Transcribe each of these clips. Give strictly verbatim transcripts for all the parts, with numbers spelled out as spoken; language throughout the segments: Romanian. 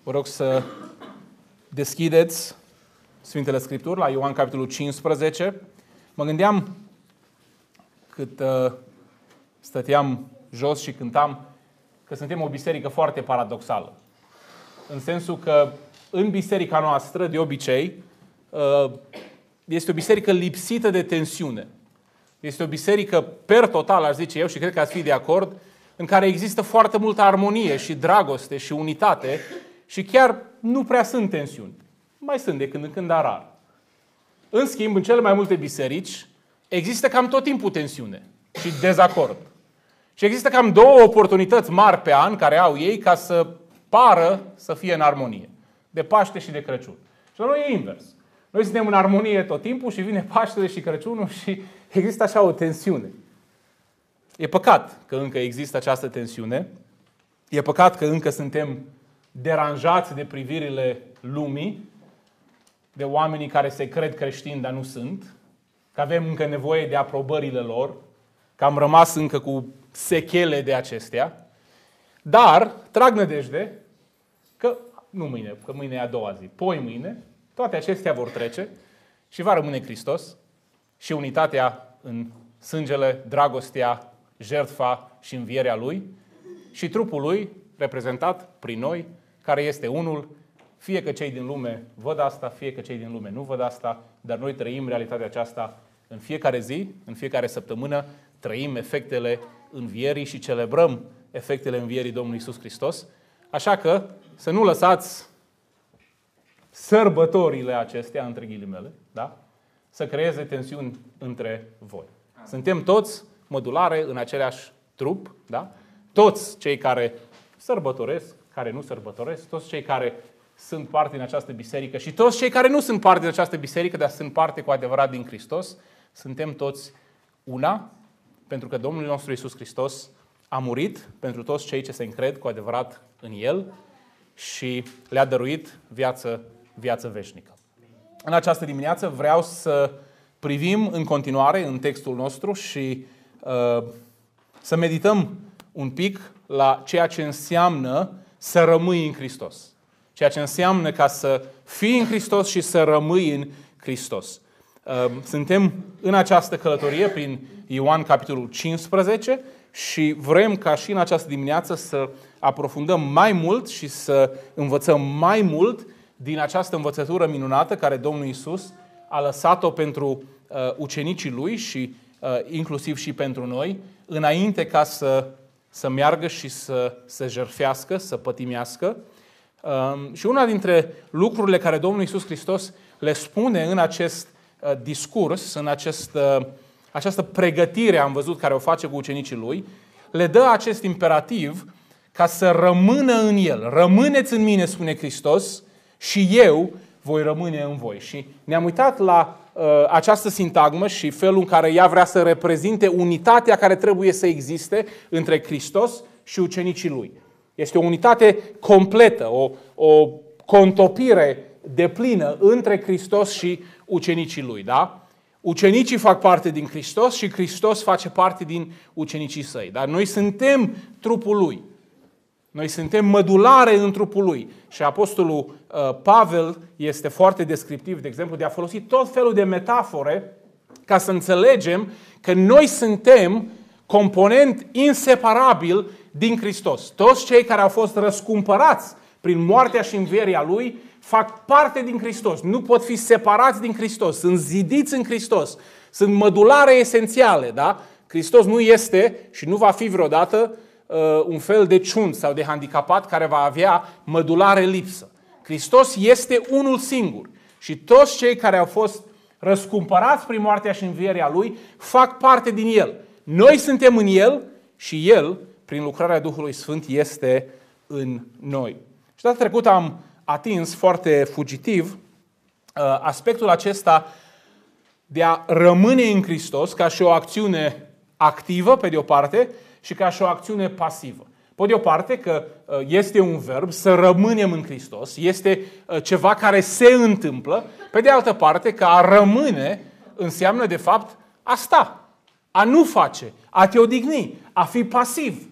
Vă rog să deschideți Sfintele Scripturi la Ioan, capitolul cincisprezece. Mă gândeam cât uh, stăteam jos și cântam că suntem o biserică foarte paradoxală. În sensul că în biserica noastră, de obicei, uh, este o biserică lipsită de tensiune. Este o biserică per total, aș zice eu, și cred că ați fi de acord, în care există foarte multă armonie și dragoste și unitate și chiar nu prea sunt tensiuni. Mai sunt de când în când, dar rar. În schimb, în cele mai multe biserici există cam tot timpul tensiune și dezacord. Și există cam două oportunități mari pe an care au ei ca să pară să fie în armonie. De Paște și de Crăciun. Și la noi e invers. Noi suntem în armonie tot timpul și vine Paștele și Crăciunul și există așa o tensiune. E păcat că încă există această tensiune. E păcat că încă suntem deranjați de privirile lumii, de oamenii care se cred creștini, dar nu sunt, că avem încă nevoie de aprobările lor, că am rămas încă cu sechele de acestea, dar trag nădejde că, nu mâine, că mâine e a doua zi, poi mâine, toate acestea vor trece și va rămâne Hristos și unitatea în sângele, dragostea, jertfa și învierea Lui și trupul Lui reprezentat prin noi, care este unul, fie că cei din lume văd asta, fie că cei din lume nu văd asta, dar noi trăim realitatea aceasta în fiecare zi, în fiecare săptămână, trăim efectele învierii și celebrăm efectele învierii Domnului Iisus Hristos. Așa că să nu lăsați sărbătorile acestea, între ghilimele, da? Să creeze tensiuni între voi. Suntem toți mădulare în același trup, da? Toți cei care sărbătoresc, care nu sărbătoresc, toți cei care sunt parte din această biserică și toți cei care nu sunt parte din această biserică, dar sunt parte cu adevărat din Hristos, suntem toți una, pentru că Domnul nostru Iisus Hristos a murit pentru toți cei ce se încred cu adevărat în El și le-a dăruit viață, viață veșnică. În această dimineață vreau să privim în continuare în textul nostru și uh, să medităm un pic la ceea ce înseamnă să rămâi în Hristos. Ceea ce înseamnă ca să fii în Hristos și să rămâi în Hristos. Suntem în această călătorie prin Ioan, capitolul cincisprezece și vrem ca și în această dimineață să aprofundăm mai mult și să învățăm mai mult din această învățătură minunată care Domnul Iisus a lăsat-o pentru ucenicii Lui și inclusiv și pentru noi, înainte ca să, să meargă și să se jertfească, să pătimească. Și una dintre lucrurile care Domnul Iisus Hristos le spune în acest discurs, în acest, această pregătire, am văzut, care o face cu ucenicii Lui, le dă acest imperativ ca să rămână în El. Rămâneți în mine, spune Hristos, și eu voi rămâne în voi. Și ne-am uitat la uh, această sintagmă și felul în care ea vrea să reprezinte unitatea care trebuie să existe între Hristos și ucenicii Lui. Este o unitate completă, o, o contopire deplină între Hristos și ucenicii Lui. Da? Ucenicii fac parte din Hristos și Hristos face parte din ucenicii Săi. Dar noi suntem trupul Lui. Noi suntem mădulare în trupul Lui. Și Apostolul uh, Pavel este foarte descriptiv, de exemplu, de a folosi tot felul de metafore ca să înțelegem că noi suntem component inseparabil din Hristos. Toți cei care au fost răscumpărați prin moartea și învierea Lui fac parte din Hristos. Nu pot fi separați din Hristos. Sunt zidiți în Hristos. Sunt mădulare esențiale. Da? Hristos nu este și nu va fi vreodată uh, un fel de ciunt sau de handicapat care va avea mădulare lipsă. Hristos este unul singur. Și toți cei care au fost răscumpărați prin moartea și învierea Lui fac parte din El. Noi suntem în El și El, prin lucrarea Duhului Sfânt, este în noi. Și data trecută am atins foarte fugitiv aspectul acesta de a rămâne în Hristos ca și o acțiune activă, pe de o parte, și ca și o acțiune pasivă. Pe de o parte că este un verb, să rămânem în Hristos, este ceva care se întâmplă. Pe de altă parte că a rămâne înseamnă de fapt a sta, a nu face, a te odihni, a fi pasiv.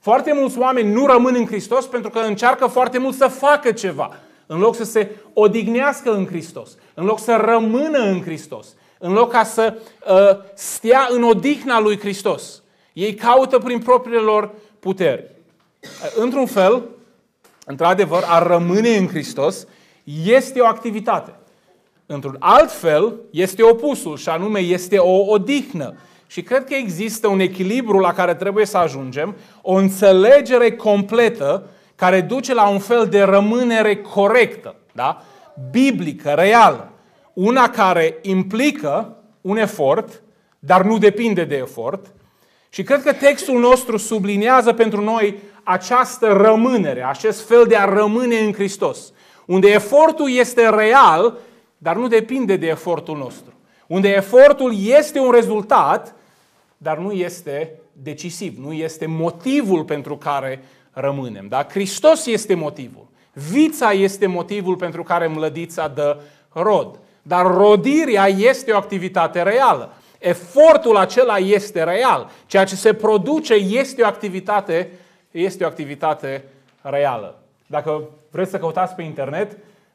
Foarte mulți oameni nu rămân în Hristos pentru că încearcă foarte mult să facă ceva, în loc să se odihnească în Hristos, în loc să rămână în Hristos, în loc ca să uh, stea în odihna lui Hristos. Ei caută prin propriile lor puteri. Într-un fel, într-adevăr, a rămâne în Hristos este o activitate. Într-un alt fel, este opusul, și anume este o odihnă. Și cred că există un echilibru la care trebuie să ajungem, o înțelegere completă care duce la un fel de rămânere corectă, da? Biblică, reală. Una care implică un efort, dar nu depinde de efort. Și cred că textul nostru subliniază pentru noi această rămânere, acest fel de a rămâne în Hristos. Unde efortul este real, dar nu depinde de efortul nostru. Unde efortul este un rezultat, dar nu este decisiv, nu este motivul pentru care rămânem. Da? Hristos este motivul. Vița este motivul pentru care mlădița dă rod. Dar rodirea este o activitate reală. Efortul acela este real. Ceea ce se produce este o activitate, este o activitate reală. Dacă vreți să căutați pe internet,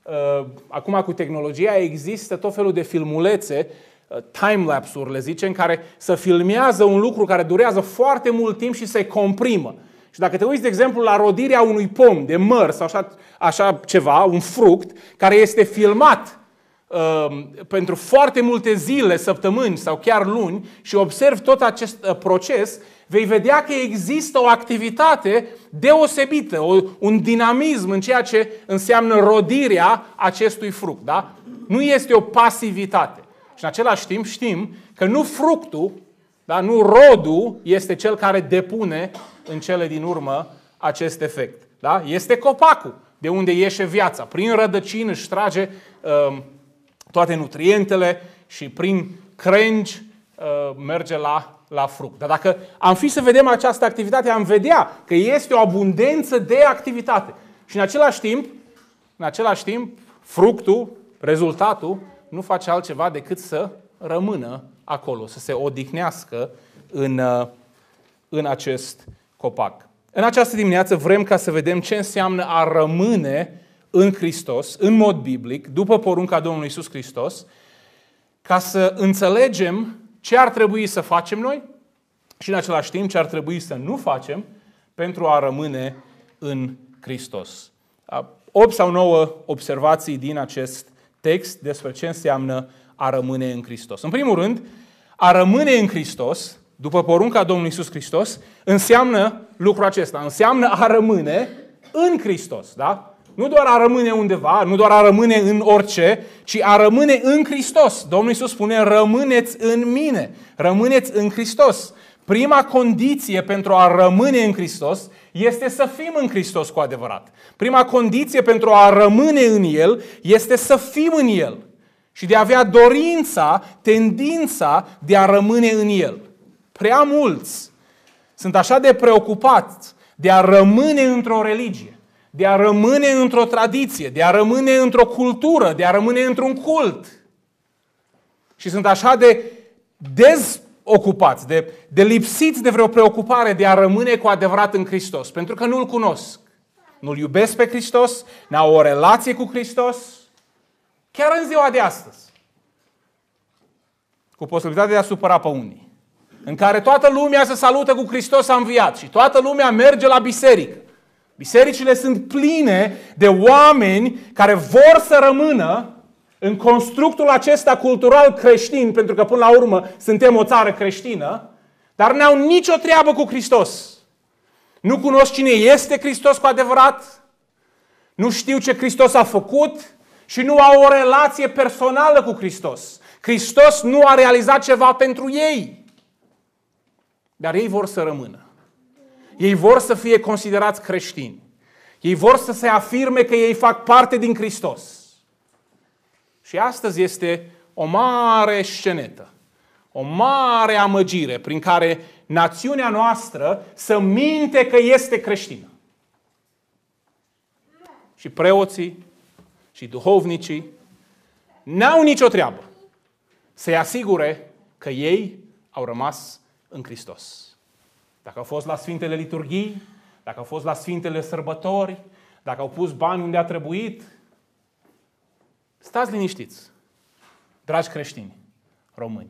acum cu tehnologia există tot felul de filmulețe, timelapse-uri le zicem, care să filmează un lucru care durează foarte mult timp și se comprimă. Și dacă te uiți, de exemplu, la rodirea unui pom de măr sau așa, așa ceva, un fruct, care este filmat uh, pentru foarte multe zile, săptămâni sau chiar luni și observi tot acest uh, proces, vei vedea că există o activitate deosebită, o, un dinamism în ceea ce înseamnă rodirea acestui fruct. Da? Nu este o pasivitate. Și în același timp știm că nu fructul, da, nu rodul este cel care depune în cele din urmă acest efect. Da? Este copacul, de unde ieșe viața. Prin rădăcini își trage uh, toate nutrientele și prin crengi uh, merge la, la fruct. Dar dacă am fi să vedem această activitate, am vedea că este o abundență de activitate. Și în același timp, în același timp, fructul, rezultatul, nu face altceva decât să rămână acolo, să se odihnească în, în acest copac. În această dimineață vrem ca să vedem ce înseamnă a rămâne în Hristos, în mod biblic, după porunca Domnului Iisus Hristos, ca să înțelegem ce ar trebui să facem noi și în același timp ce ar trebui să nu facem pentru a rămâne în Hristos. opt sau nouă observații din acest text despre ce înseamnă a rămâne în Hristos. În primul rând, a rămâne în Hristos, după porunca Domnului Iisus Hristos, înseamnă lucrul acesta. Înseamnă a rămâne în Hristos. Da? Nu doar a rămâne undeva, nu doar a rămâne în orice, ci a rămâne în Hristos. Domnul Iisus spune, rămâneți în mine, rămâneți în Hristos. Prima condiție pentru a rămâne în Hristos este să fim în Hristos cu adevărat. Prima condiție pentru a rămâne în El este să fim în El și de a avea dorința, tendința de a rămâne în El. Prea mulți sunt așa de preocupați de a rămâne într-o religie, de a rămâne într-o tradiție, de a rămâne într-o cultură, de a rămâne într-un cult. Și sunt așa de dezocupați, de, de lipsiți de vreo preocupare de a rămâne cu adevărat în Hristos, pentru că nu-L cunosc. Nu-L iubesc pe Hristos, n-au o relație cu Hristos, chiar în ziua de astăzi, cu posibilitatea de a supăra pe unii, în care toată lumea se salută cu Hristos a înviat și toată lumea merge la biserică. Bisericile sunt pline de oameni care vor să rămână în constructul acesta cultural creștin, pentru că până la urmă suntem o țară creștină, dar n-au nicio treabă cu Hristos. Nu cunosc cine este Hristos cu adevărat, nu știu ce Hristos a făcut și nu au o relație personală cu Hristos. Hristos nu a realizat ceva pentru ei, dar ei vor să rămână. Ei vor să fie considerați creștini. Ei vor să se afirme că ei fac parte din Hristos. Și astăzi este o mare scenetă, o mare amăgire prin care națiunea noastră să minte că este creștină. Și preoții și duhovnicii n-au nicio treabă să-i asigure că ei au rămas în Hristos. Dacă au fost la Sfintele Liturghii, dacă au fost la Sfintele Sărbători, dacă au pus bani unde a trebuit. Stați liniștiți, dragi creștini români.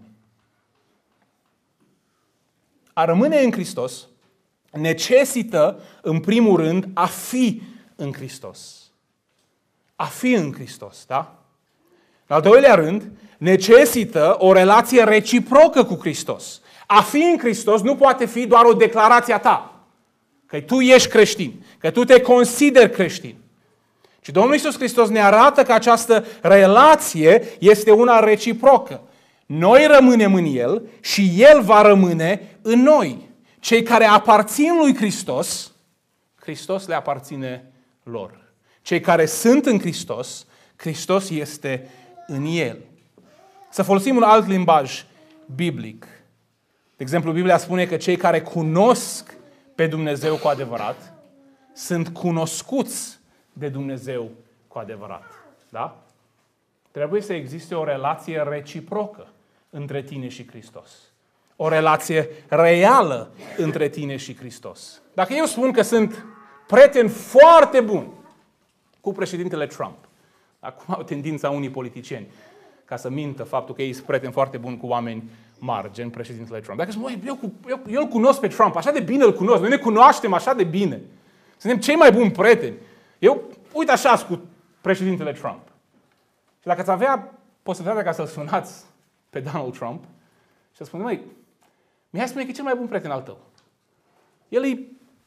A rămâne în Hristos necesită, în primul rând, a fi în Hristos. A fi în Hristos, da? În al doilea rând, necesită o relație reciprocă cu Hristos. A fi în Hristos nu poate fi doar o declarație a ta, că tu ești creștin, că tu te consideri creștin. Și Domnul Iisus Hristos ne arată că această relație este una reciprocă. Noi rămânem în El și El va rămâne în noi. Cei care aparțin lui Hristos, Hristos le aparține lor. Cei care sunt în Hristos, Hristos este în El. Să folosim un alt limbaj biblic. De exemplu, Biblia spune că cei care cunosc pe Dumnezeu cu adevărat sunt cunoscuți de Dumnezeu cu adevărat. Da? Trebuie să existe o relație reciprocă între tine și Hristos. O relație reală între tine și Hristos. Dacă eu spun că sunt prieten foarte bun cu președintele Trump, acum au tendința unii politicieni ca să mintă faptul că ei sunt prieteni foarte buni cu oameni mari, gen președintele Trump. Dacă spun, eu, eu, eu îl cunosc pe Trump, așa de bine îl cunosc, noi ne cunoaștem așa de bine. Suntem cei mai buni prieteni. Eu, uite așa cu președintele Trump. Și dacă ați avea posibilitatea ca să-l sunați pe Donald Trump și să spune, măi, Mihai spune că e cel mai bun prieten al tău. El e...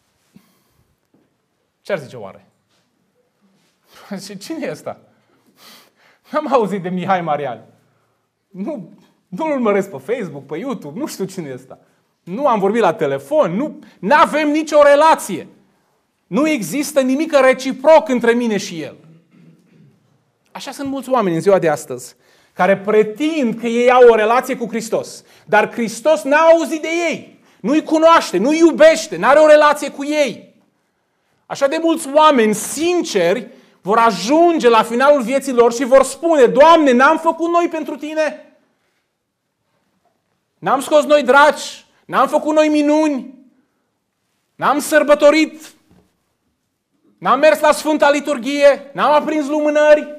Ce ar zice oare? Și cine e ăsta? N-am auzit de Mihai Marian. Nu, nu-l urmăresc pe Facebook, pe YouTube, nu știu cine e ăsta. Nu am vorbit la telefon, nu avem nicio relație. Nu există nimic reciproc între mine și el. Așa sunt mulți oameni în ziua de astăzi, care pretind că ei au o relație cu Hristos, dar Hristos n-a auzit de ei, nu-i cunoaște, nu-i iubește, n-are o relație cu ei. Așa de mulți oameni sinceri vor ajunge la finalul vieții lor și vor spune, Doamne, n-am făcut noi pentru Tine? N-am scos noi draci? N-am făcut noi minuni? N-am sărbătorit? N-am mers la Sfânta Liturghie? N-am aprins lumânări?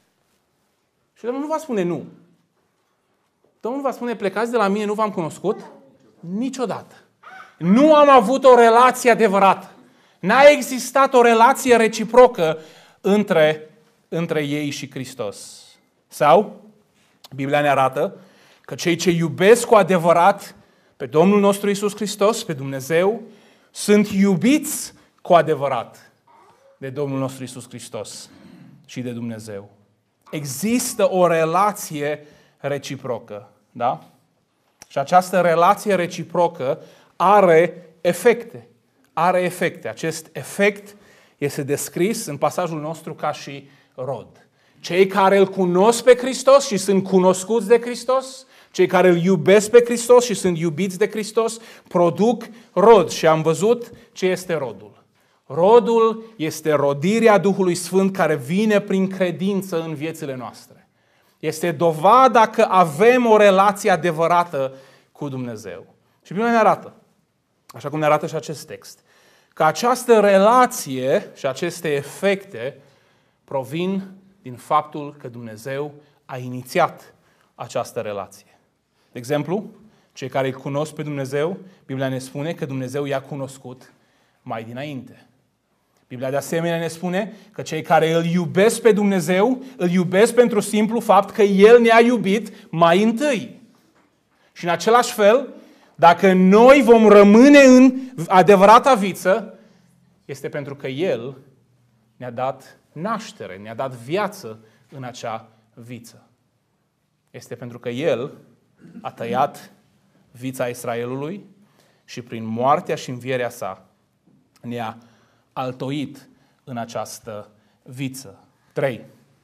Și Domnul nu va spune nu. Domnul va spune, plecați de la mine, nu v-am cunoscut niciodată. Nu am avut o relație adevărată. N-a existat o relație reciprocă între, între ei și Hristos. Sau, Biblia ne arată că cei ce iubesc cu adevărat pe Domnul nostru Iisus Hristos, pe Dumnezeu, sunt iubiți cu adevărat de Domnul nostru Iisus Hristos și de Dumnezeu. Există o relație reciprocă, da? Și această relație reciprocă are efecte. Are efecte. Acest efect este descris în pasajul nostru ca și rod. Cei care îl cunosc pe Hristos și sunt cunoscuți de Hristos, cei care îl iubesc pe Hristos și sunt iubiți de Hristos, produc rod. Și am văzut ce este rodul. Rodul este rodirea Duhului Sfânt care vine prin credință în viețile noastre. Este dovada că avem o relație adevărată cu Dumnezeu. Și Biblia ne arată, așa cum ne arată și acest text, că această relație și aceste efecte provin din faptul că Dumnezeu a inițiat această relație. De exemplu, cei care îl cunosc pe Dumnezeu, Biblia ne spune că Dumnezeu i-a cunoscut mai dinainte. Biblia de asemenea ne spune că cei care îl iubesc pe Dumnezeu, îl iubesc pentru simplu fapt că El ne-a iubit mai întâi. Și în același fel, dacă noi vom rămâne în adevărata viță, este pentru că El ne-a dat naștere, ne-a dat viață în acea viță. Este pentru că El a tăiat vița Israelului și prin moartea și învierea sa ne-a altoit în această viță. trei.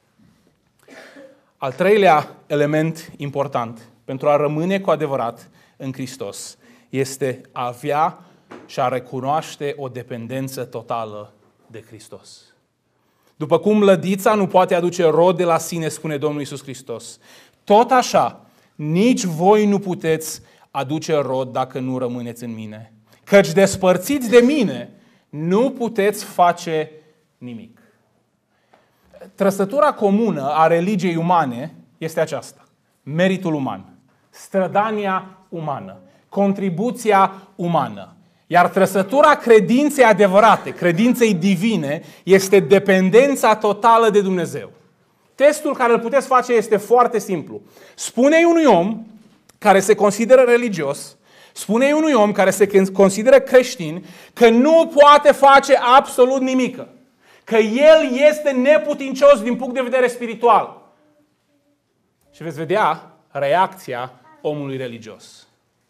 Al treilea element important pentru a rămâne cu adevărat în Hristos este a avea și a recunoaște o dependență totală de Hristos. După cum lădița nu poate aduce rod de la sine, spune Domnul Iisus Hristos, tot așa, nici voi nu puteți aduce rod dacă nu rămâneți în mine. Căci despărțiți de mine, nu puteți face nimic. Trăsătura comună a religiei umane este aceasta. Meritul uman, strădania umană, contribuția umană. Iar trăsătura credinței adevărate, credinței divine, este dependența totală de Dumnezeu. Testul care îl puteți face este foarte simplu. Spune-i unui om care se consideră religios, spune-i unui om care se consideră creștin, că nu poate face absolut nimic. Că el este neputincios din punct de vedere spiritual. Și veți vedea reacția omului religios.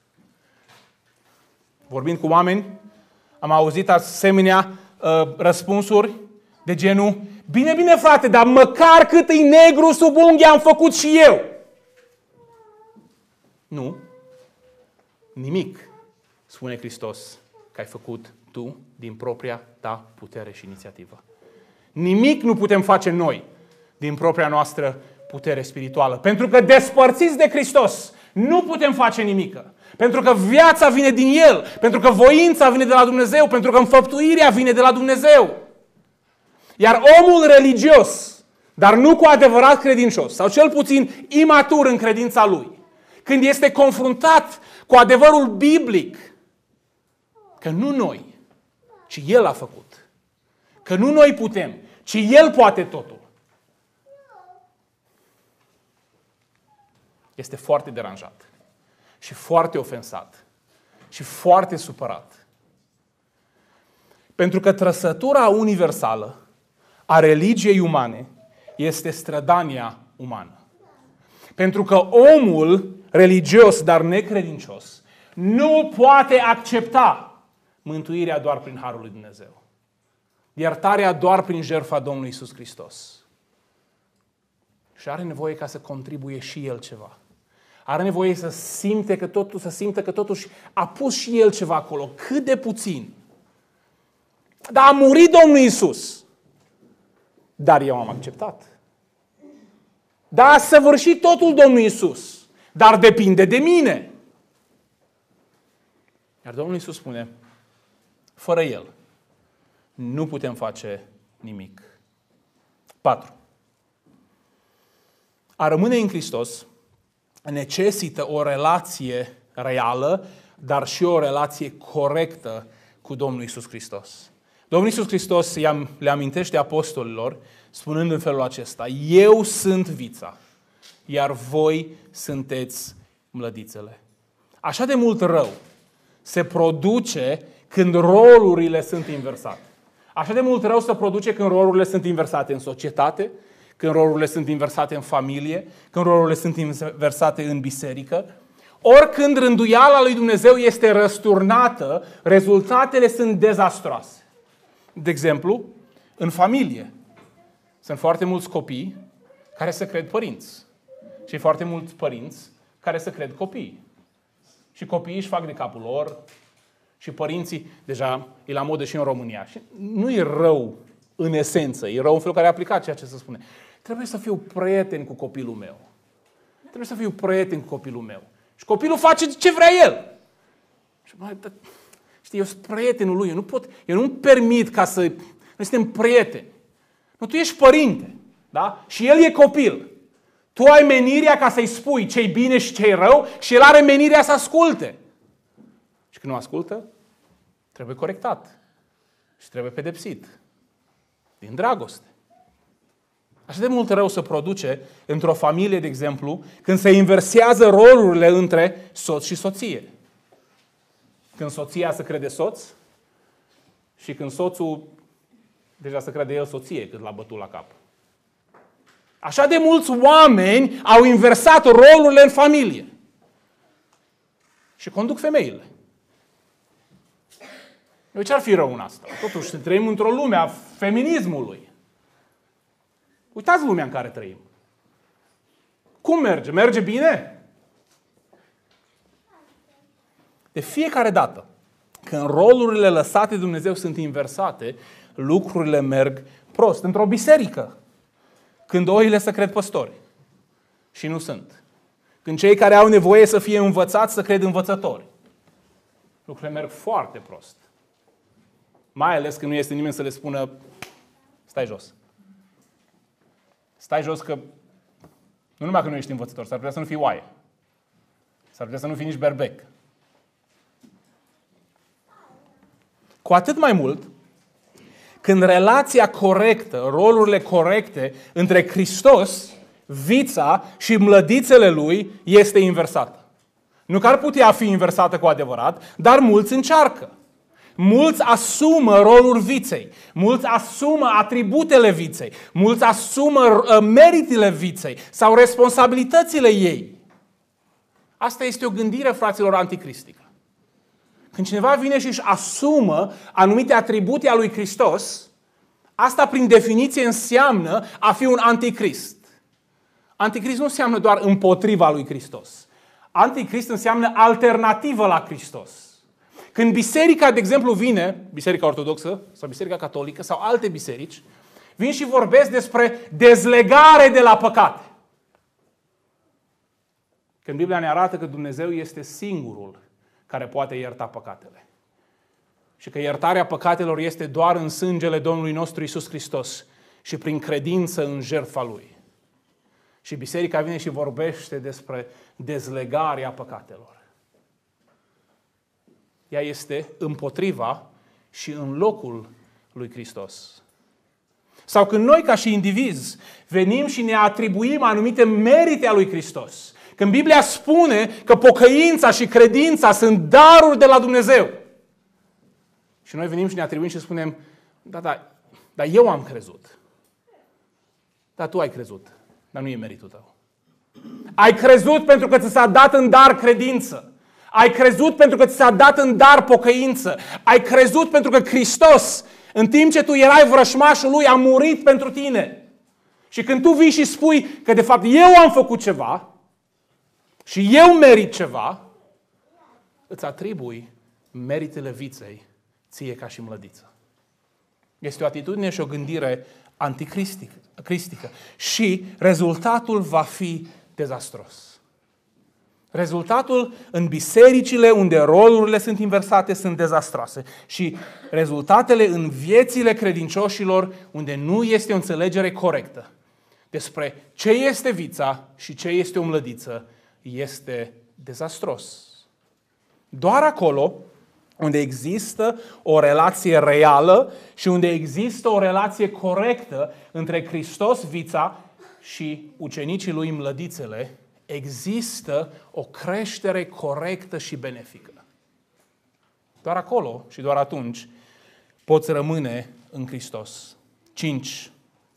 Vorbind cu oameni, am auzit asemenea uh, răspunsuri de genul: bine, bine frate, dar măcar cât e negru sub unghi am făcut și eu. Nu. Nimic, spune Hristos, că ai făcut tu din propria ta putere și inițiativă. Nimic nu putem face noi din propria noastră putere spirituală. Pentru că despărțiți de Hristos nu putem face nimic. Pentru că viața vine din El. Pentru că voința vine de la Dumnezeu. Pentru că înfăptuirea vine de la Dumnezeu. Iar omul religios, dar nu cu adevărat credincios, sau cel puțin imatur în credința lui, când este confruntat cu adevărul biblic, că nu noi, ci El a făcut. Că nu noi putem, ci El poate totul. Este foarte deranjat și foarte ofensat și foarte supărat. Pentru că trăsătura universală a religiei umane este strădania umană. Pentru că omul religios, dar necredincios, nu poate accepta mântuirea doar prin harul lui Dumnezeu. Iertarea doar prin jertfa Domnului Iisus Hristos. Și are nevoie ca să contribuie și el ceva. Are nevoie să simte că totul, să simtă că totuși a pus și el ceva acolo, cât de puțin. Dar a murit Domnul Iisus. Dar eu am acceptat. Dar a săvârșit totul Domnul Iisus. Dar depinde de mine. Iar Domnul Iisus spune: fără El nu putem face nimic. patru. A rămâne în Hristos necesită o relație reală, dar și o relație corectă cu Domnul Iisus Hristos. Domnul Iisus Hristos le amintește apostolilor spunând în felul acesta: eu sunt vița, iar voi sunteți mlădițele. Așa de mult rău se produce când rolurile sunt inversate. Așa de mult rău se produce când rolurile sunt inversate în societate, când rolurile sunt inversate în familie, când rolurile sunt inversate în biserică. Oricând rânduiala lui Dumnezeu este răsturnată, rezultatele sunt dezastroase. De exemplu, în familie sunt foarte mulți copii care se cred părinți și foarte mulți părinți care se cred copii. Și copiii își fac de capul lor și părinții, deja e la modă și în România. Și nu e rău în esență, e rău în felul care a aplicat ceea ce se spune. Trebuie să fiu prieten cu copilul meu. Trebuie să fiu prieten cu copilul meu. Și copilul face ce vrea el. Și mai, știi, eu sunt prietenul lui, eu nu pot, eu nu-mi permit ca să... Noi suntem prieteni. Nu, tu ești părinte, da? Și el e copil. Tu ai menirea ca să-i spui ce-i bine și ce-i rău și el are menirea să asculte. Și când nu ascultă, trebuie corectat. Și trebuie pedepsit. Din dragoste. Așa de mult rău se produce într-o familie, de exemplu, când se inversează rolurile între soț și soție. Când soția se crede soț și când soțul deja se crede el soție cât l-a bătut la cap. Așa de mulți oameni au inversat rolurile în familie. Și conduc femeile. Eu ce-ar fi rău în asta? Totuși, trăim într-o lume a feminismului. Uitați lumea în care trăim. Cum merge? Merge bine? De fiecare dată, când rolurile lăsate de Dumnezeu sunt inversate, lucrurile merg prost. Într-o biserică, când oile se cred păstori și nu sunt. Când cei care au nevoie să fie învățați să cred învățători. Lucrurile merg foarte prost. Mai ales că nu este nimeni să le spună, stai jos. Stai jos că, nu numai că nu ești învățător, s-ar putea să nu fii oaie. S-ar putea să nu fii nici berbec. Cu atât mai mult, când relația corectă, rolurile corecte între Hristos, vița și mlădițele Lui este inversată. Nu că ar putea fi inversată cu adevărat, dar mulți încearcă. Mulți asumă rolul viței, mulți asumă atributele viței, mulți asumă meritele viței sau responsabilitățile ei. Asta este o gândire, fraților, anticristică. Când cineva vine și își asumă anumite atribute a lui Hristos, asta prin definiție înseamnă a fi un anticrist. Anticrist nu înseamnă doar împotriva lui Hristos. Anticrist înseamnă alternativă la Hristos. Când biserica, de exemplu, vine, biserica ortodoxă sau biserica catolică sau alte biserici, vin și vorbesc despre dezlegare de la păcate. Când Biblia ne arată că Dumnezeu este singurul care poate ierta păcatele. Și că iertarea păcatelor este doar în sângele Domnului nostru Iisus Hristos și prin credință în jertfa Lui. Și biserica vine și vorbește despre dezlegarea păcatelor. Ea este împotriva și în locul lui Hristos. Sau când noi ca și indivizi venim și ne atribuim anumite merite a lui Hristos. Când Biblia spune că pocăința și credința sunt daruri de la Dumnezeu. Și noi venim și ne atribuim și spunem, da, da, dar eu am crezut. Dar tu ai crezut, dar nu e meritul tău. Ai crezut pentru că ți s-a dat în dar credință. Ai crezut pentru că ți s-a dat în dar pocăință. Ai crezut pentru că Hristos, în timp ce tu erai vrășmașul Lui, a murit pentru tine. Și când tu vii și spui că de fapt eu am făcut ceva și eu merit ceva, îți atribui meritele viței ție ca și mlădiță. Este o atitudine și o gândire anticristică. Și rezultatul va fi dezastros. Rezultatul în bisericile unde rolurile sunt inversate sunt dezastroase. Și rezultatele în viețile credincioșilor unde nu este o înțelegere corectă despre ce este vița și ce este o mlădiță este dezastros. Doar acolo unde există o relație reală și unde există o relație corectă între Hristos, vița, și ucenicii Lui, mlădițele, există o creștere corectă și benefică. Doar acolo și doar atunci poți rămâne în Hristos. cinci.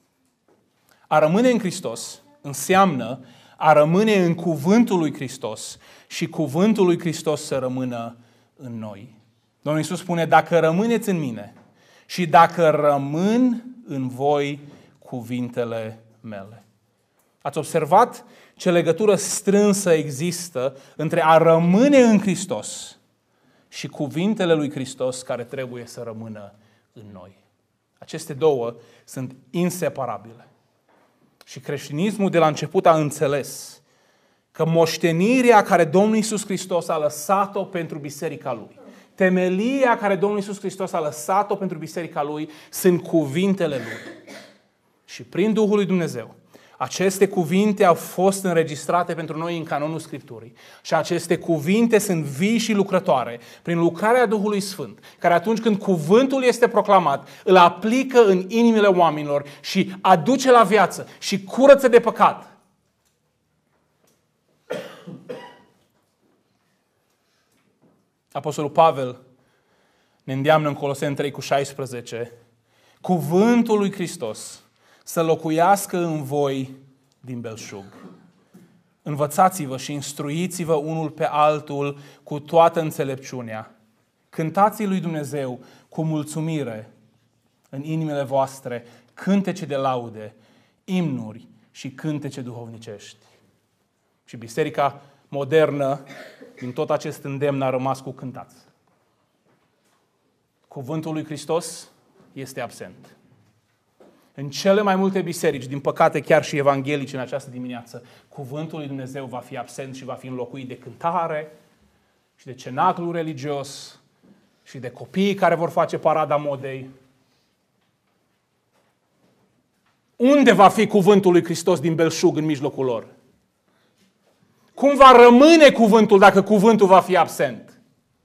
A rămâne în Hristos înseamnă a rămâne în cuvântul lui Hristos și cuvântul lui Hristos să rămână în noi. Domnul Iisus spune, dacă rămâneți în mine și dacă rămân în voi cuvintele mele. Ați observat ce legătură strânsă există între a rămâne în Hristos și cuvintele lui Hristos care trebuie să rămână în noi. Aceste două sunt inseparabile. Și creștinismul de la început a înțeles că moștenirea care Domnul Iisus Hristos a lăsat-o pentru biserica Lui, temelia care Domnul Iisus Hristos a lăsat-o pentru biserica Lui, sunt cuvintele Lui. Și prin Duhul lui Dumnezeu, aceste cuvinte au fost înregistrate pentru noi în canonul Scripturii. Și aceste cuvinte sunt vii și lucrătoare prin lucrarea Duhului Sfânt, care atunci când cuvântul este proclamat, îl aplică în inimile oamenilor și aduce la viață și curăță de păcat. Apostolul Pavel ne îndeamnă în Coloseni trei cu șaisprezece, cuvântul lui Hristos să locuiască în voi din belșug. Învățați-vă și instruiți-vă unul pe altul cu toată înțelepciunea. Cântați lui Dumnezeu cu mulțumire în inimile voastre, cântece de laude, imnuri și cântece duhovnicești. Și biserica modernă, din tot acest îndemn, a rămas cu cântați. Cuvântul lui Hristos este absent. În cele mai multe biserici, din păcate chiar și evanghelice în această dimineață, cuvântul lui Dumnezeu va fi absent și va fi înlocuit de cântare și de cenaclu religios și de copiii care vor face parada modei. Unde va fi cuvântul lui Hristos din belșug în mijlocul lor? Cum va rămâne cuvântul dacă cuvântul va fi absent?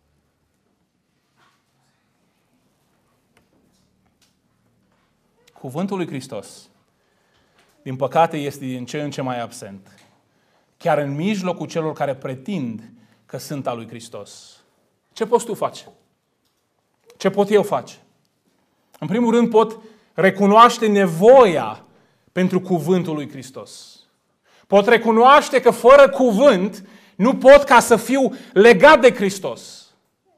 Cuvântul lui Hristos, din păcate, este din ce în ce mai absent. Chiar în mijlocul celor care pretind că sunt al lui Hristos. Ce poți tu face? Ce pot eu face? În primul rând pot recunoaște nevoia pentru cuvântul lui Hristos. Pot recunoaște că fără cuvânt nu pot ca să fiu legat de Hristos.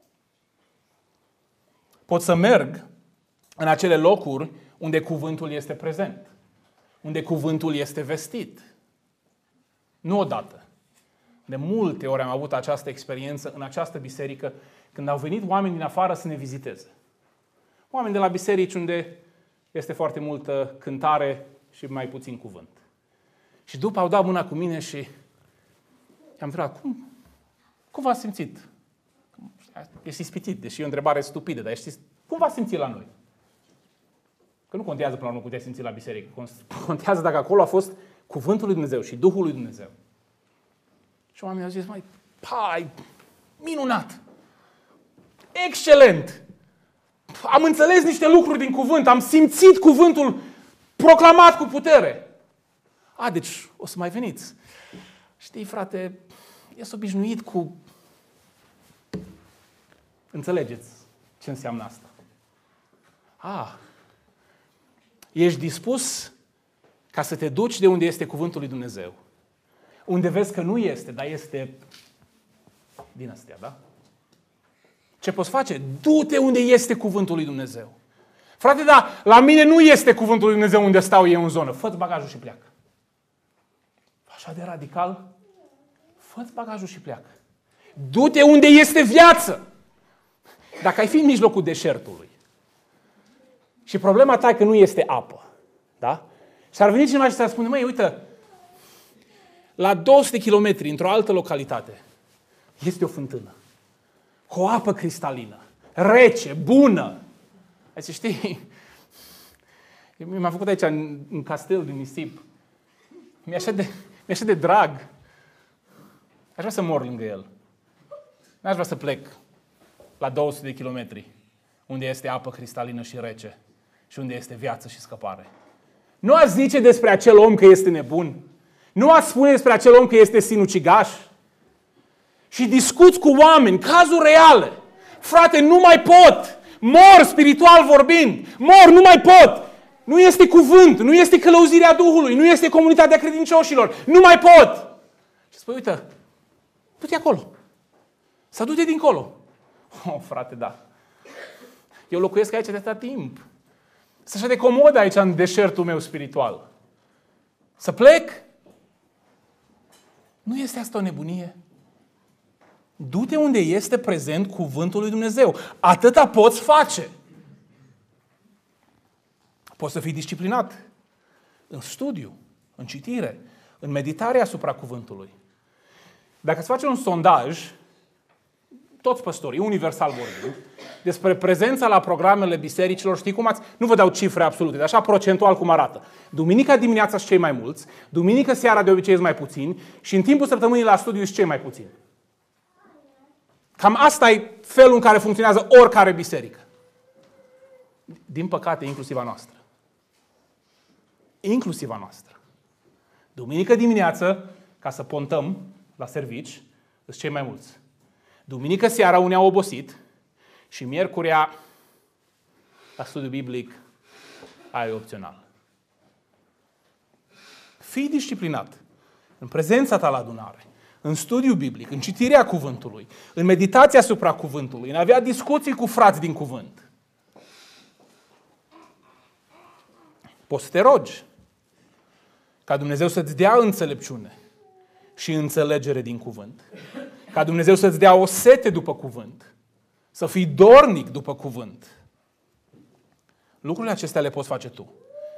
Pot să merg în acele locuri unde cuvântul este prezent, unde cuvântul este vestit. Nu odată. De multe ori am avut această experiență în această biserică când au venit oameni din afară să ne viziteze. Oameni de la biserici unde este foarte multă cântare și mai puțin cuvânt. Și după au dat mâna cu mine și i-am întrebat, cum, cum v-ați simțit? Ești ispitit, deși e o întrebare stupidă, dar știți, cum v-ați simțit la noi? Că nu contează până la urmă cum te-ai simțit la biserică. Contează dacă acolo a fost cuvântul lui Dumnezeu și Duhul lui Dumnezeu. Și oamenii au zis, mai, pai, minunat! Excelent! Am înțeles niște lucruri din cuvânt, am simțit cuvântul proclamat cu putere. A, deci o să mai veniți. Știi, frate, ești obișnuit cu... Înțelegeți ce înseamnă asta. A, ești dispus ca să te duci de unde este cuvântul lui Dumnezeu. Unde vezi că nu este, dar este din astea, da? Ce poți face? Du-te unde este cuvântul lui Dumnezeu. Frate, da, la mine nu este cuvântul lui Dumnezeu unde stau eu în zonă. Fă-ți bagajul și pleacă. Așa de radical? Fă-ți bagajul și pleacă. Du-te unde este viață. Dacă ai fi în mijlocul deșertului și problema ta e că nu este apă, da? Și ar veni cineva și să spune, măi, uite, la două sute de kilometri, într-o altă localitate, este o fântână. Cu o apă cristalină, rece, bună. Aici, știi, mi-a făcut aici, în, în castel din nisip. Mi-e așa, de, mi-e așa de drag. Aș vrea să mor lângă el. N-aș vrea să plec la două sute de kilometri, unde este apă cristalină și rece și unde este viață și scăpare. Nu ați zice despre acel om că este nebun. Nu ați spune despre acel om că este sinucigaș. Și discuți cu oameni, cazuri reale. Frate, nu mai pot. Mor spiritual vorbind. Mor, nu mai pot. Nu este cuvânt, nu este călăuzirea Duhului, nu este comunitatea credincioșilor. Nu mai pot. Și spui, uite, du-te acolo. Să du-te dincolo. Oh, frate, da. Eu locuiesc aici de atâta timp. Sunt așa de comod aici în deșertul meu spiritual. Să plec? Nu este asta o nebunie? Du-te unde este prezent cuvântul lui Dumnezeu. Atâta poți face. Poți să fii disciplinat în studiu, în citire, în meditare asupra cuvântului. Dacă îți face un sondaj, toți păstorii, universal vorbind, despre prezența la programele bisericilor, știi cum ați... Nu vă dau cifre absolute, dar așa procentual cum arată. Duminica dimineața sunt cei mai mulți, duminică seara de obicei sunt mai puțini și în timpul săptămânii la studiu sunt cei mai puțini. Cam asta e felul în care funcționează oricare biserică. Din păcate, inclusiv a noastră. Inclusiv a noastră. Duminică dimineață, ca să pontăm la servici, sunt cei mai mulți. Duminică seara unii au obosit și miercurea la studiu biblic ai opțional. Fii disciplinat în prezența ta la adunare, în studiu biblic, în citirea cuvântului, în meditația asupra cuvântului, în a avea discuții cu frați din cuvânt. Poți să te rogi ca Dumnezeu să-ți dea înțelepciune și înțelegere din cuvânt. Ca Dumnezeu să-ți dea o sete după cuvânt. Să fii dornic după cuvânt. Lucrurile acestea le poți face tu.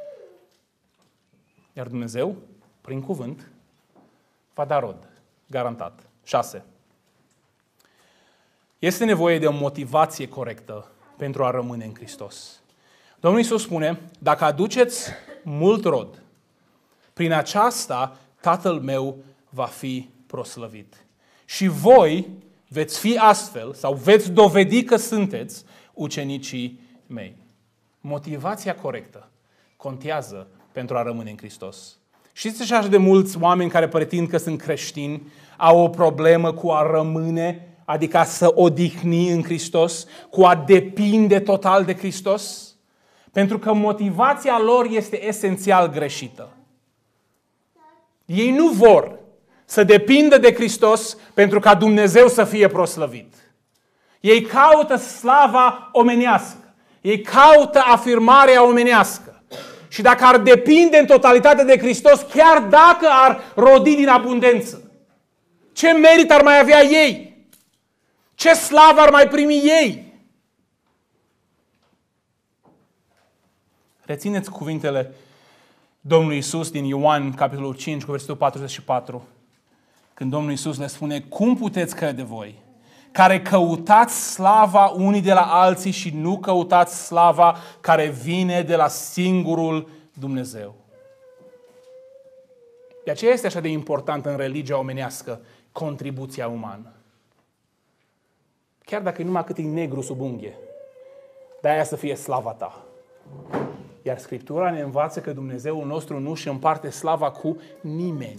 Iar Dumnezeu, prin cuvânt, va da rod. Garantat. șase. Este nevoie de o motivație corectă pentru a rămâne în Hristos. Domnul Iisus spune, dacă aduceți mult rod, prin aceasta Tatăl meu va fi proslăvit. Și voi veți fi astfel, sau veți dovedi că sunteți ucenicii mei. Motivația corectă contează pentru a rămâne în Hristos. Știți așa de mulți oameni care pretind că sunt creștini au o problemă cu a rămâne, adică a să odihni în Hristos, cu a depinde total de Hristos? Pentru că motivația lor este esențial greșită. Ei nu vor să depindă de Hristos pentru ca Dumnezeu să fie proslăvit. Ei caută slava omenească. Ei caută afirmarea omenească. Și dacă ar depinde în totalitate de Hristos, chiar dacă ar rodi din abundență, ce merit ar mai avea ei? Ce slavă ar mai primi ei? Rețineți cuvintele Domnului Iisus din Ioan, capitolul cinci, cu versetul patruzeci și patru. Când Domnul Iisus le spune, cum puteți crede voi, care căutați slava unii de la alții și nu căutați slava care vine de la singurul Dumnezeu. De aceea este așa de important în religia omenească contribuția umană. Chiar dacă e numai cât e negru sub unghie, de aia să fie slava ta. Iar Scriptura ne învață că Dumnezeul nostru nu își împarte slava cu nimeni.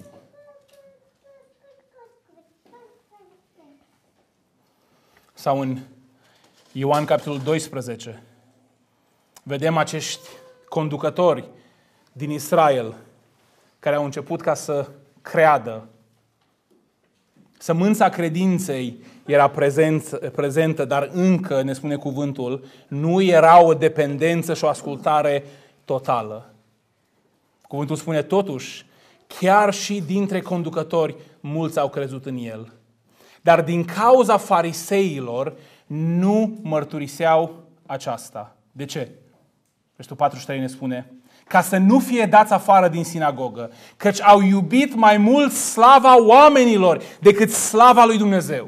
Sau în Ioan capitolul doisprezece, vedem acești conducători din Israel care au început ca să creadă. Sămânța credinței era prezent, prezentă, dar încă, ne spune cuvântul, nu era o dependență și o ascultare totală. Cuvântul spune totuși, chiar și dintre conducători, mulți au crezut în el. Dar din cauza fariseilor nu mărturiseau aceasta. De ce? Versetul patruzeci și trei ne spune, ca să nu fie dați afară din sinagogă, căci au iubit mai mult slava oamenilor decât slava lui Dumnezeu.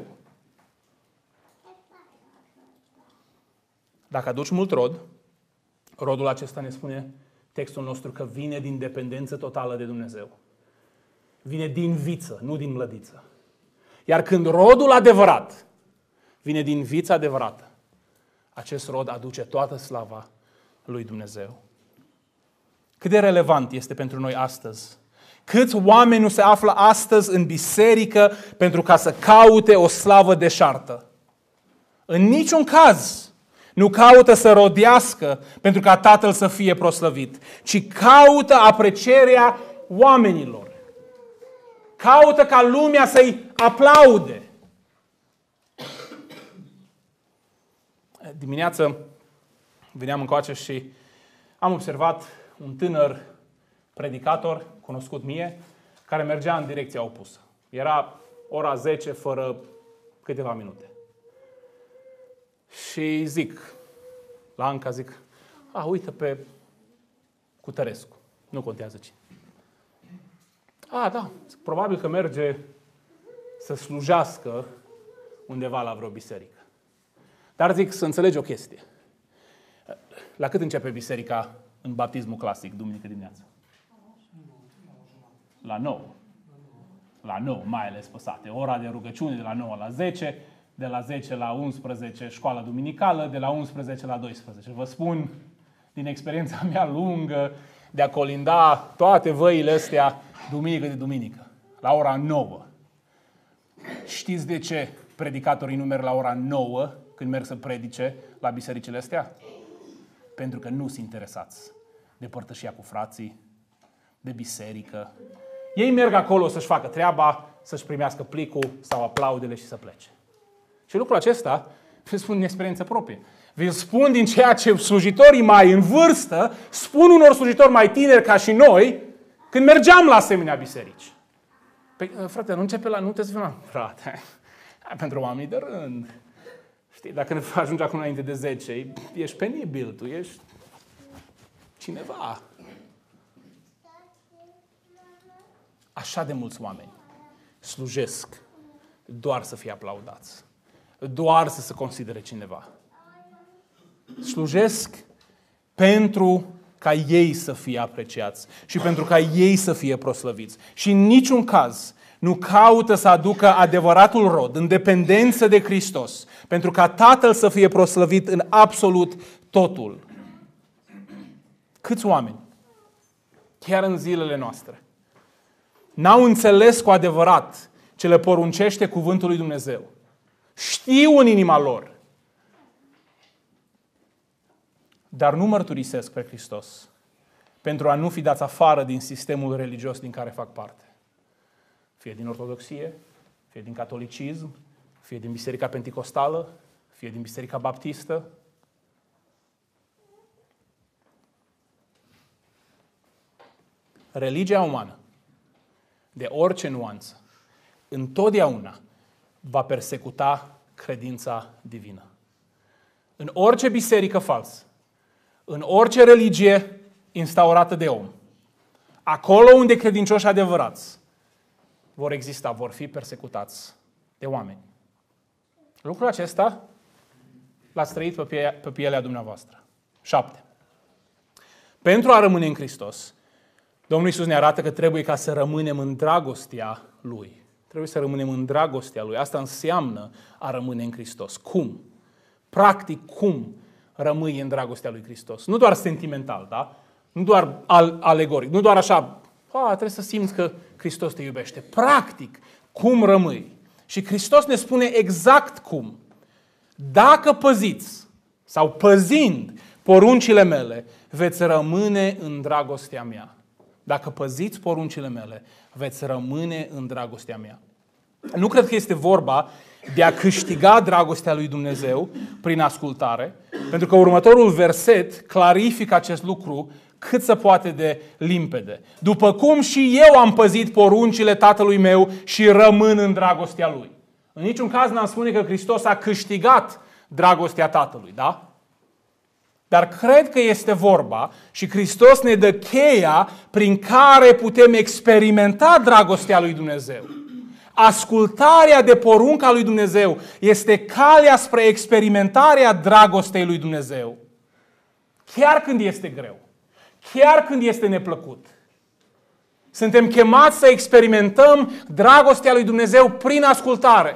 Dacă aduci mult rod, rodul acesta ne spune textul nostru că vine din dependență totală de Dumnezeu. Vine din viță, nu din mlădiță. Iar când rodul adevărat vine din vița adevărată, acest rod aduce toată slava lui Dumnezeu. Cât de relevant este pentru noi astăzi? Câți oameni nu se află astăzi în biserică pentru ca să caute o slavă deșartă? În niciun caz nu caută să rodească pentru ca Tatăl să fie proslăvit, ci caută aprecierea oamenilor. Caută ca lumea să-i aplaude. Dimineață veneam încoace și am observat un tânăr predicator, cunoscut mie, care mergea în direcția opusă. Era ora zece fără câteva minute. Și zic, la Anca zic, a, uite pe Cutărescu, nu contează cine. A, da, probabil că merge să slujească undeva la vreo biserică. Dar zic să înțelegi o chestie. La cât începe biserica în baptismul clasic, duminică dimineața? La nouă. La nouă, mai ales păsate. Ora de rugăciune de la nouă la zece, de la zece la unsprezece școala duminicală, de la unsprezece la doisprezece. Vă spun din experiența mea lungă de a colinda toate văile astea duminică de duminică, la ora nouă. Știți de ce predicatorii nu merg la ora nouă când merg să predice la bisericile astea? Pentru că nu sunt interesați de părtășia cu frații, de biserică. Ei merg acolo să-și facă treaba, să-și primească plicul sau aplaudele și să plece. Și lucrul acesta, vi spun din experiență proprie. Vi spun din ceea ce slujitorii mai în vârstă spun unor slujitori mai tineri ca și noi când mergeam la asemenea biserici. Păi, frate, nu începe la... Nu te spune, frate, pentru oamenii de rând. Știi, dacă ne ajungi acum înainte de zece, ești penibil, tu ești cineva. Așa de mulți oameni slujesc doar să fie aplaudați. doar să se considere cineva. Slujesc pentru ca ei să fie apreciați și pentru ca ei să fie proslăviți. Și în niciun caz nu caută să aducă adevăratul rod în dependență de Hristos, pentru ca Tatăl să fie proslăvit în absolut totul. Câți oameni, chiar în zilele noastre, n-au înțeles cu adevărat ce le poruncește cuvântul lui Dumnezeu? Știu în inima lor, dar nu mărturisesc pe Hristos pentru a nu fi dați afară din sistemul religios din care fac parte. Fie din ortodoxie, fie din catolicism, fie din Biserica Penticostală, fie din Biserica Baptistă. Religia umană, de orice nuanță, întotdeauna va persecuta credința divină. În orice biserică falsă, în orice religie instaurată de om, acolo unde credincioși adevărați vor exista, vor fi persecutați de oameni. Lucrul acesta l-ați trăit pe, pie- pe pielea dumneavoastră. Șapte. Pentru a rămâne în Hristos, Domnul Iisus ne arată că trebuie ca să rămânem în dragostea Lui. Trebuie să rămânem în dragostea Lui. Asta înseamnă a rămâne în Hristos. Cum? Practic, cum rămâi în dragostea lui Hristos? Nu doar sentimental, da? Nu doar al- alegoric, nu doar așa, a, trebuie să simți că Hristos te iubește. Practic, cum rămâi? Și Hristos ne spune exact cum. Dacă păziți sau păzind poruncile mele, veți rămâne în dragostea mea. Dacă păziți poruncile mele, veți rămâne în dragostea mea. Nu cred că este vorba de a câștiga dragostea lui Dumnezeu prin ascultare, pentru că următorul verset clarifică acest lucru cât se poate de limpede. După cum și eu am păzit poruncile Tatălui meu și rămân în dragostea Lui. În niciun caz n-am spune că Hristos a câștigat dragostea Tatălui, da? Dar cred că este vorba și Hristos ne dă cheia prin care putem experimenta dragostea lui Dumnezeu. Ascultarea de porunca lui Dumnezeu este calea spre experimentarea dragostei lui Dumnezeu. Chiar când este greu, chiar când este neplăcut. Suntem chemați să experimentăm dragostea lui Dumnezeu prin ascultare.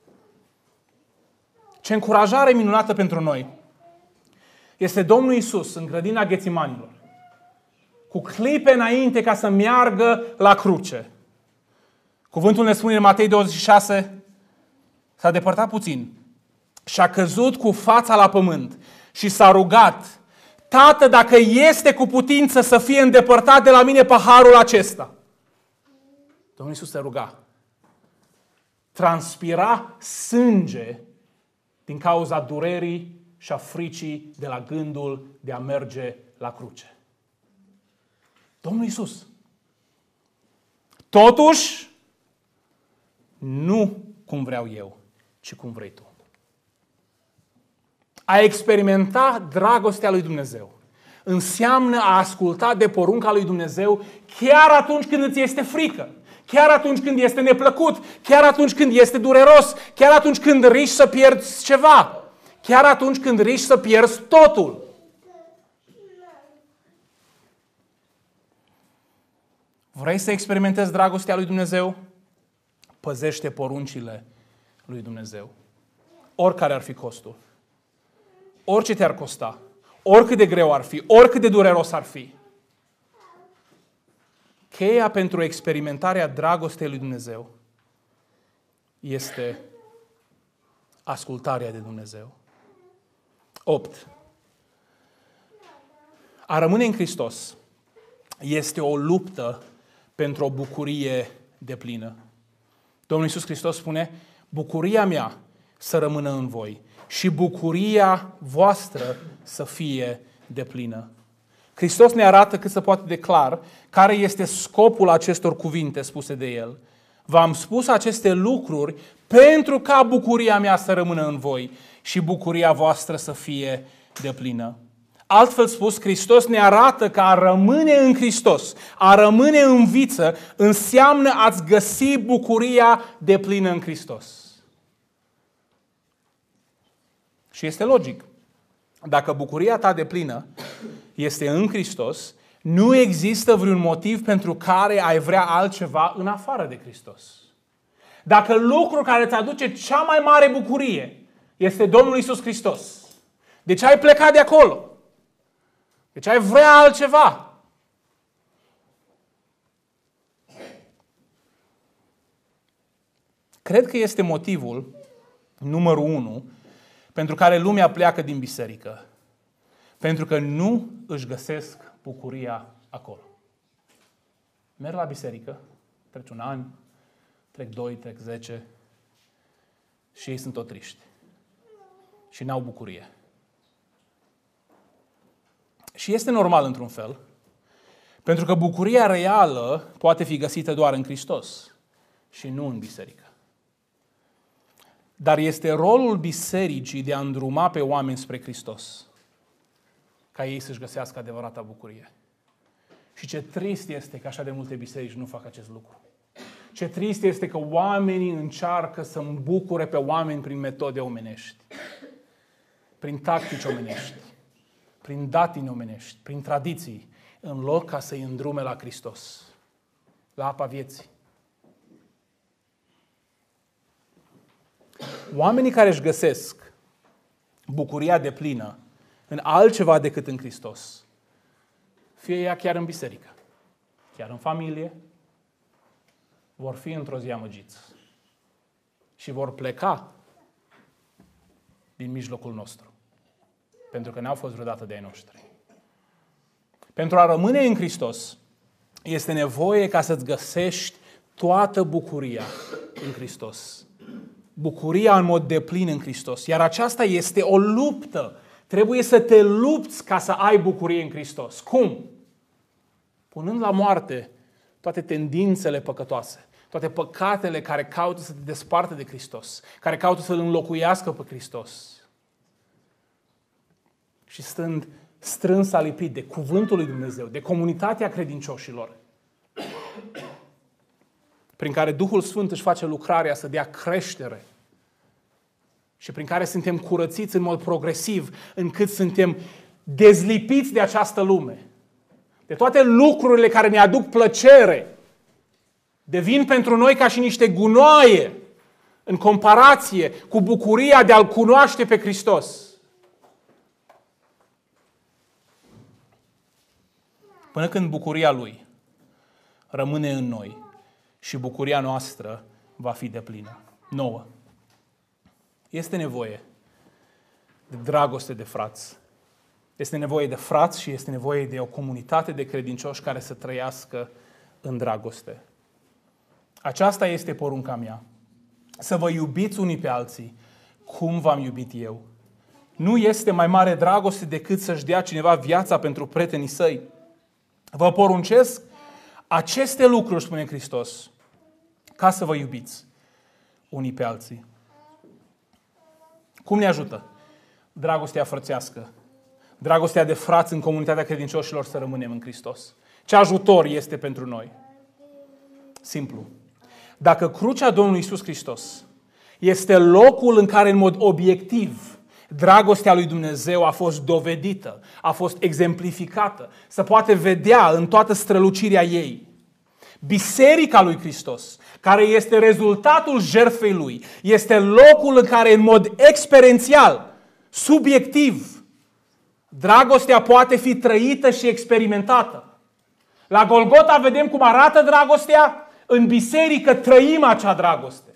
Ce încurajare minunată pentru noi este Domnul Iisus în grădina Ghețimanilor, cu clipe înainte ca să meargă la cruce. Cuvântul ne spune în Matei douăzeci și șase, s-a depărtat puțin și a căzut cu fața la pământ și s-a rugat: Tată, dacă este cu putință să fie îndepărtat de la mine paharul acesta. Domnul Iisus se ruga. Transpira sânge din cauza durerii și a fricii de la gândul de a merge la cruce. Domnul Iisus. Totuși, nu cum vreau eu, ci cum vrei tu. A experimenta dragostea lui Dumnezeu înseamnă a asculta de porunca lui Dumnezeu chiar atunci când îți este frică, chiar atunci când este neplăcut, chiar atunci când este dureros, chiar atunci când riști să pierzi ceva, chiar atunci când riști să pierzi totul. Vrei să experimentezi dragostea lui Dumnezeu? Păzește poruncile lui Dumnezeu. Oricare ar fi costul. Orice te-ar costa. Oricât de greu ar fi. Oricât de dureros ar fi. Cheia pentru experimentarea dragostei lui Dumnezeu este ascultarea de Dumnezeu. opt. A rămâne în Hristos este o luptă pentru o bucurie deplină. Domnul Iisus Hristos spune: bucuria mea să rămână în voi și bucuria voastră să fie deplină. Hristos ne arată cât se poate de clar care este scopul acestor cuvinte spuse de El. V-am spus aceste lucruri pentru ca bucuria mea să rămână în voi și bucuria voastră să fie deplină. Altfel spus, Hristos ne arată că a rămâne în Hristos, a rămâne în viță, înseamnă a-ți găsi bucuria deplină în Hristos. Și este logic. Dacă bucuria ta deplină este în Hristos, nu există vreun motiv pentru care ai vrea altceva în afară de Hristos. Dacă lucrul care îți aduce cea mai mare bucurie este Domnul Iisus Hristos, de ce ai plecat de acolo? De ce ai vrea altceva? Cred că este motivul numărul unu pentru care lumea pleacă din biserică. Pentru că nu își găsesc bucuria acolo. Merg la biserică, trece un an, trec doi, trec zece și ei sunt tot triști. Și n-au bucurie. Și este normal într-un fel, pentru că bucuria reală poate fi găsită doar în Hristos și nu în biserică. Dar este rolul bisericii de a îndruma pe oameni spre Hristos, ca ei să-și găsească adevărata bucurie. Și ce trist este că așa de multe biserici nu fac acest lucru. Ce trist este că oamenii încearcă să îmbucure pe oameni prin metode omenești, prin tactici omenești, prin datini omenești, prin tradiții, în loc ca să-i îndrume la Hristos, la apa vieții. Oamenii care își găsesc bucuria deplină în altceva decât în Hristos, fie ea chiar în biserică, chiar în familie, vor fi într-o zi amăgiți și vor pleca din mijlocul nostru, pentru că n-au fost vreodată de ai noștri. Pentru a rămâne în Hristos, este nevoie ca să-ți găsești toată bucuria în Hristos. Bucuria în mod deplin în Hristos. Iar aceasta este o luptă. Trebuie să te lupți ca să ai bucurie în Hristos. Cum? Punând la moarte toate tendințele păcătoase, toate păcatele care caută să te despartă de Hristos, care caută să-L înlocuiască pe Hristos. Și stând strâns alipit de cuvântul lui Dumnezeu, de comunitatea credincioșilor, prin care Duhul Sfânt își face lucrarea să dea creștere și prin care suntem curățiți în mod progresiv, încât suntem dezlipiți de această lume, de toate lucrurile care ne aduc plăcere, devin pentru noi ca și niște gunoaie în comparație cu bucuria de a-L cunoaște pe Hristos. Până când bucuria Lui rămâne în noi și bucuria noastră va fi deplină. Nouă. Este nevoie de dragoste de frați. Este nevoie de frați și este nevoie de o comunitate de credincioși care să trăiască în dragoste. Aceasta este porunca mea. Să vă iubiți unii pe alții cum v-am iubit eu. Nu este mai mare dragoste decât să-și dea cineva viața pentru prietenii săi. Vă poruncesc aceste lucruri, spune Hristos, ca să vă iubiți unii pe alții. Cum ne ajută dragostea frățească, dragostea de frați în comunitatea credincioșilor să rămânem în Hristos? Ce ajutor este pentru noi? Simplu. Dacă crucea Domnului Iisus Hristos este locul în care în mod obiectiv dragostea lui Dumnezeu a fost dovedită, a fost exemplificată, se poate vedea în toată strălucirea ei, Biserica lui Hristos, care este rezultatul jertfei Lui, este locul în care în mod experiențial, subiectiv, dragostea poate fi trăită și experimentată. La Golgota vedem cum arată dragostea, în biserică trăim acea dragoste.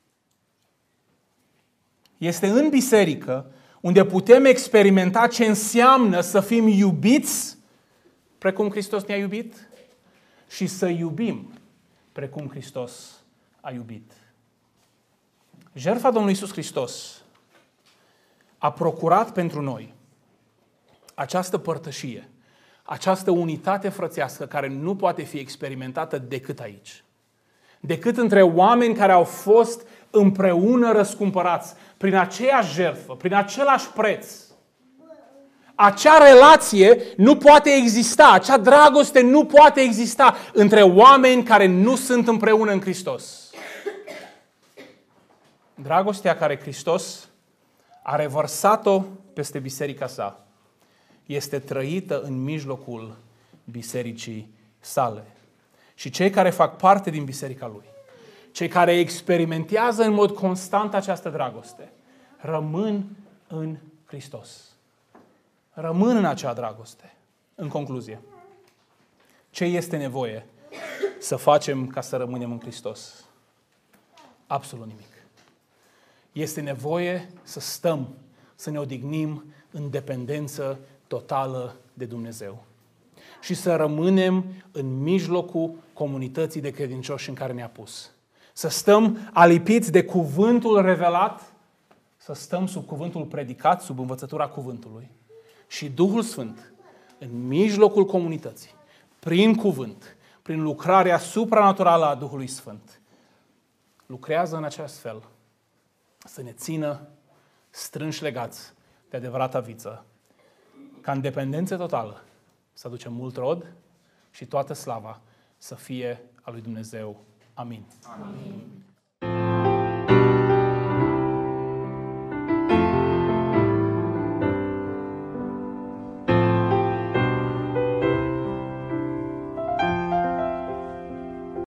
Este în biserică unde putem experimenta ce înseamnă să fim iubiți precum Hristos ne-a iubit și să iubim precum Hristos a iubit. Jertfa Domnului Iisus Hristos a procurat pentru noi această părtășie, această unitate frățească care nu poate fi experimentată decât aici. Decât între oameni care au fost împreună răscumpărați prin aceeași jertfă, prin același preț. Acea relație nu poate exista, acea dragoste nu poate exista între oameni care nu sunt împreună în Hristos. Dragostea care Hristos a revărsat-o peste biserica sa, este trăită în mijlocul bisericii sale. Și cei care fac parte din biserica lui, cei care experimentează în mod constant această dragoste, rămân în Hristos. Rămân în acea dragoste. În concluzie, ce este nevoie să facem ca să rămânem în Hristos? Absolut nimic. Este nevoie să stăm, să ne odihnim în dependență totală de Dumnezeu și să rămânem în mijlocul comunității de credincioși în care ne-a pus. Să stăm alipiți de cuvântul revelat, să stăm sub cuvântul predicat, sub învățătura cuvântului. Și Duhul Sfânt, în mijlocul comunității, prin cuvânt, prin lucrarea supranaturală a Duhului Sfânt, lucrează în acest fel să ne țină strânși legați de adevărata viță, ca în dependență totală să aducem mult rod și toată slava să fie a lui Dumnezeu. Amin. Amin.